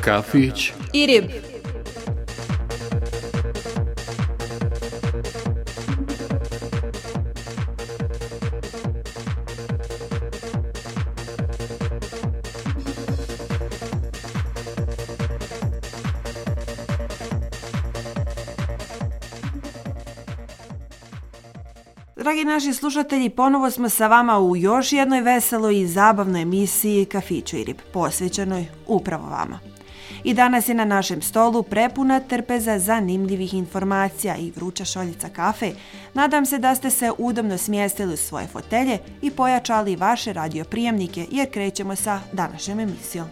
kafić i rib. Dragi naši slušatelji, ponovo smo sa vama u još jednoj veseloj i zabavnoj emisiji Kafiću i rib, posvećenoj upravo vama. I danas je na našem stolu prepuna trpeza zanimljivih informacija i vruća šoljica kafe. Nadam se da ste se udobno smjestili u svoje fotelje i pojačali vaše radioprijemnike jer krećemo sa današnjom emisijom.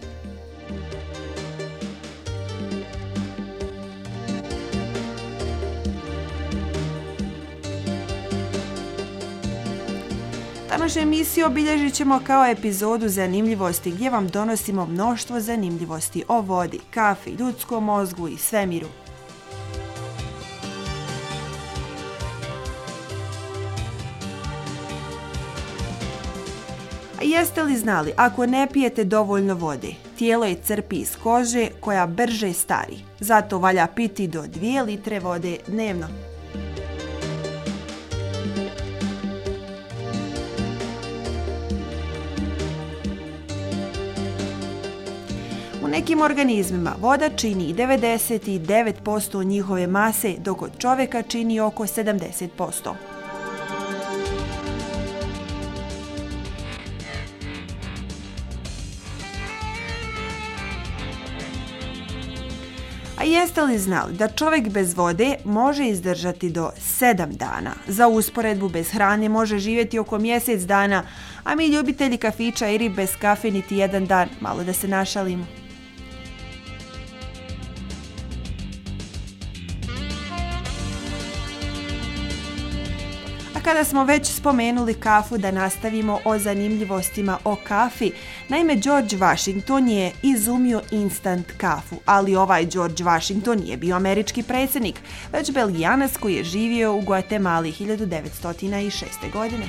Današnju emisiju obilježit ćemo kao epizodu zanimljivosti gdje vam donosimo mnoštvo zanimljivosti o vodi, kafi, ljudskom mozgu i svemiru. A jeste li znali, ako ne pijete dovoljno vode, tijelo je crpi iz kože koja brže stari. Zato valja piti do 2 litre vode dnevno. U nekim organizmima voda čini 99% njihove mase, dok kod čovjeka čini oko 70%. A jeste li znali da čovjek bez vode može izdržati do 7 dana? Za usporedbu, bez hrane može živjeti oko mjesec dana, a mi ljubitelji kafića i rib bez kafe niti 1 dan, malo da se našalimo. Kada smo već spomenuli kafu, da nastavimo o zanimljivostima o kafi. Naime, George Washington je izumio instant kafu, ali ovaj George Washington nije bio američki predsjednik, već Belgijanac koji je živio u Guatemali 1906. godine.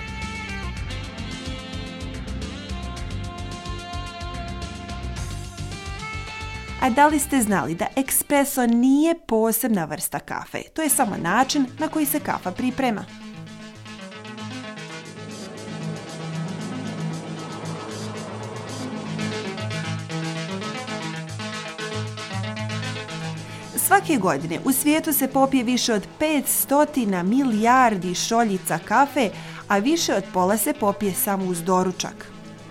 A da li ste znali da espresso nije posebna vrsta kafe? To je samo način na koji se kafa priprema. Svake godine u svijetu se popije više od 500 milijardi šoljica kafe, a više od pola se popije samo uz doručak.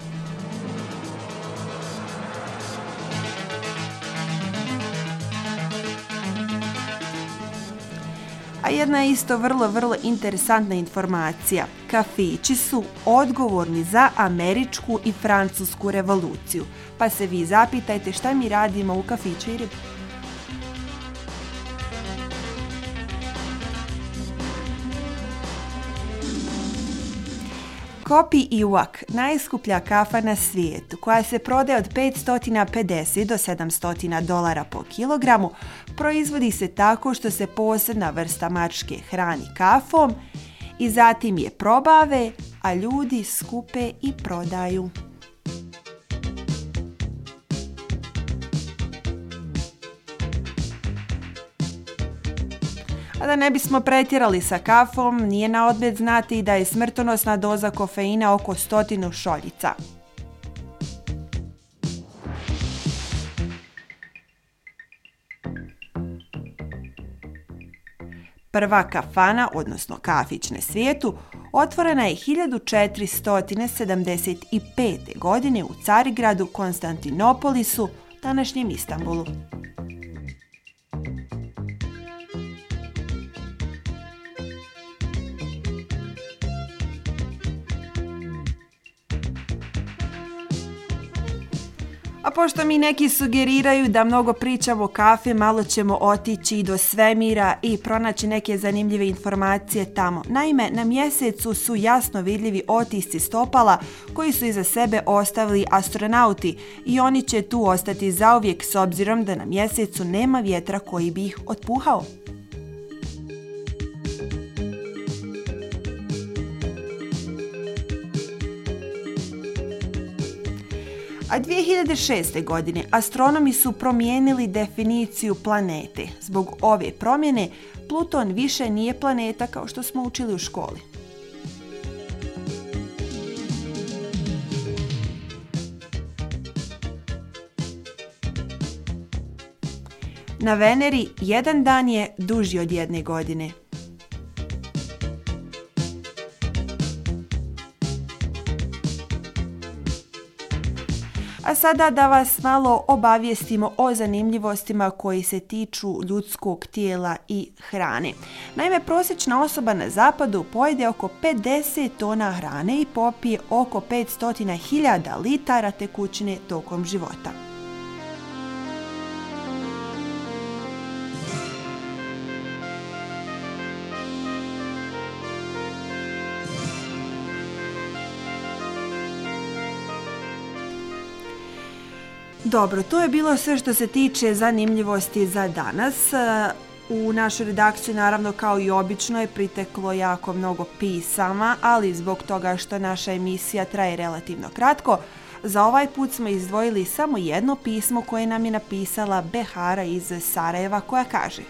A jedna je isto vrlo interesantna informacija. Kafići su odgovorni za američku i francusku revoluciju. Pa se vi zapitajte šta mi radimo u kafiću i rib. Kopi Iwak, najskuplja kafa na svijetu, koja se prodaje od $550 do $700 po kilogramu, proizvodi se tako što se posebna vrsta mačke hrani kafom i zatim je probave, a ljudi skupe i prodaju. A da ne bismo pretjerali sa kafom, nije na odmet znati da je smrtonosna doza kofeina oko 100 šoljica. Prva kafana, odnosno kafić na svijetu, otvorena je 1475. godine u Carigradu, Konstantinopolisu, današnjem Istanbulu. A pošto mi neki sugeriraju da mnogo pričamo o kafi, malo ćemo otići do svemira i pronaći neke zanimljive informacije tamo. Naime, na mjesecu su jasno vidljivi otisci stopala koji su iza sebe ostavili astronauti i oni će tu ostati zauvijek s obzirom da na mjesecu nema vjetra koji bi ih otpuhao. A 2006. godine astronomi su promijenili definiciju planete. Zbog ove promjene Pluton više nije planeta kao što smo učili u školi. Na Veneri jedan dan je duži od jedne godine. A sada da vas malo obavijestimo o zanimljivostima koji se tiču ljudskog tijela i hrane. Naime, prosječna osoba na zapadu pojede oko 50 tona hrane i popije oko 500.000 litara tekućine tokom života. Dobro, to je bilo sve što se tiče zanimljivosti za danas. U našu redakciju, naravno, kao i obično, je priteklo jako mnogo pisama, ali zbog toga što naša emisija traje relativno kratko, za ovaj put smo izdvojili samo jedno pismo koje nam je napisala Behara iz Sarajeva, koja kaže: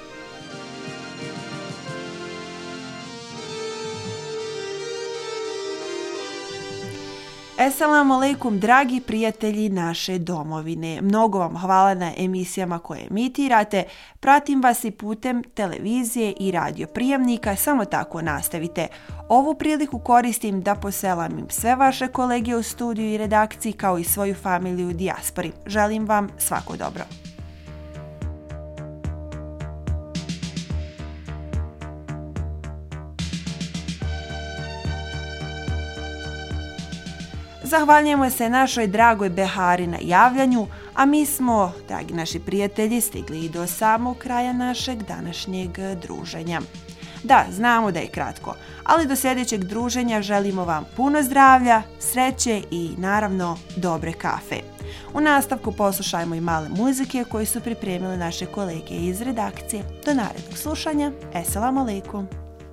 Esselamu alejkum, dragi prijatelji naše domovine. Mnogo vam hvala na emisijama koje emitirate. Pratim vas i putem televizije i radio prijemnika, samo tako nastavite. Ovu priliku koristim da poselamim sve vaše kolege u studiju i redakciji kao i svoju familiju u dijaspori. Želim vam svako dobro. Zahvaljujemo se našoj dragoj Behari na javljanju, a mi smo, dragi naši prijatelji, stigli i do samog kraja našeg današnjeg druženja. Da, znamo da je kratko, ali do sljedećeg druženja želimo vam puno zdravlja, sreće i naravno dobre kafe. U nastavku poslušajmo i male muzike koje su pripremile naše kolege iz redakcije. Do narednog slušanja. Esselamu alejkum.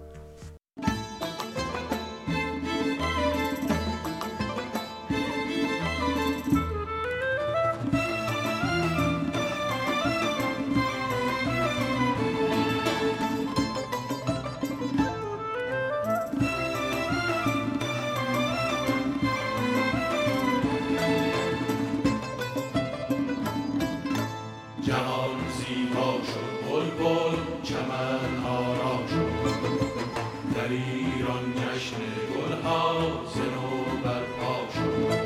جهان زیبا شد بلبل چمن آرا شد در ایران جشن گلها ز نو برپا شد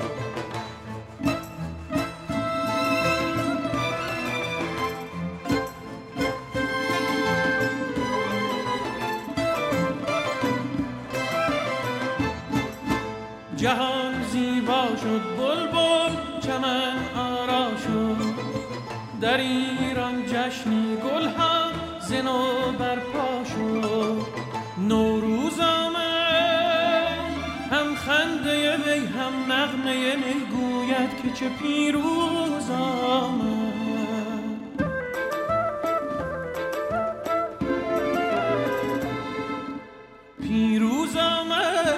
جهان زیبا شد بلبل چمن آرا شد در ایران جشن گل ها ز نو برپا شد نوروز آمد هم خنده وی هم نغمه می گوید که چه پیروز آمد پیروز آمد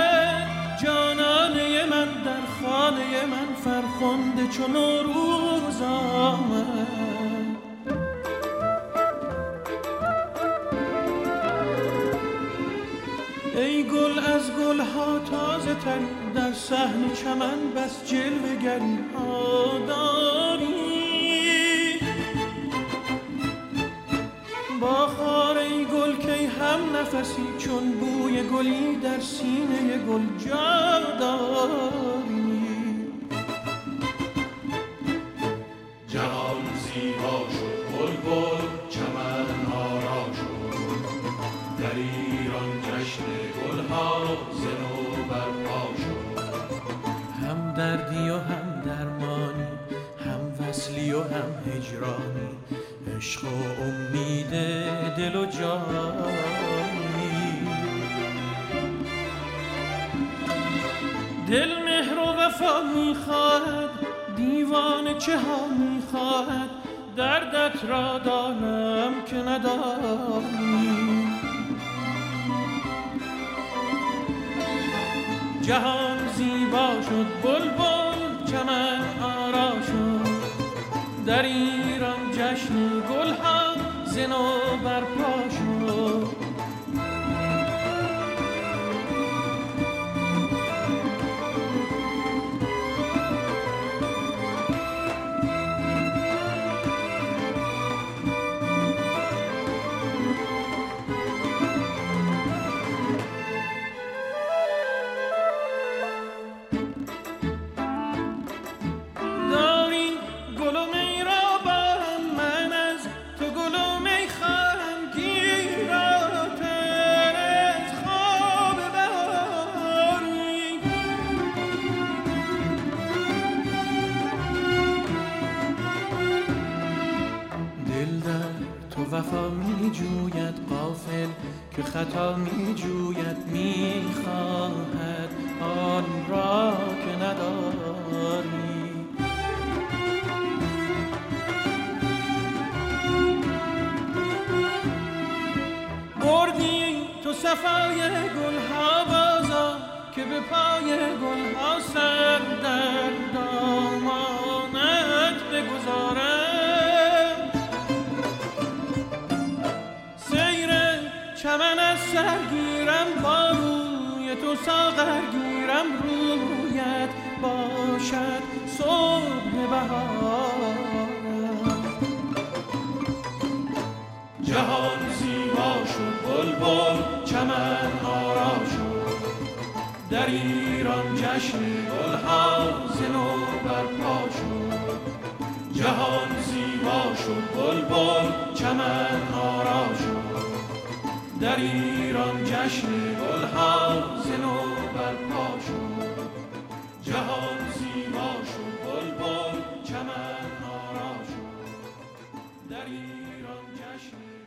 جانانه من در خانه من فرخنده چو نوروز آمد ای گل از گلها تازه تری در صحن چمن بس جلوه گری ها داری با خار ای گل کی هم نفسی چون بوی گلی در سینه گل جا داری جهان زیبا شد بلبل چمن آرا شد در ایران جشن گلها ز نو برپا شد هم دردی و هم درمانی هم وصلی و هم هجرانی عشق و امید دل و جانی دل مهر و وفا میخواهد دیوانه چه ها میخواهد دردت را دانم که ندانی جهان زیبا شد بلبل چمن آرا شد، در ایران جشن گل ها ز نو برپا شد. وفا می جوید غافل که خطا می جوید، می خواهد آن را که نداری. بردی تو صفای گل ها بازا که به پای گل ها سر در دامانت بگذارم. چمن از سرگیرم با روی تو ساغر گیرم، رویت باشد صبح بهارم. جهان زیبا شد بلبل چمن آرا شد، در ایران جشن گل ها ز نو برپا شد. جهان زیبا شد بلبل چمن آرا شد، در ایران جشن گل ها ز نو برپا شد. جهان زیبا شد بلبل چمن آرا شد، در ایران جشن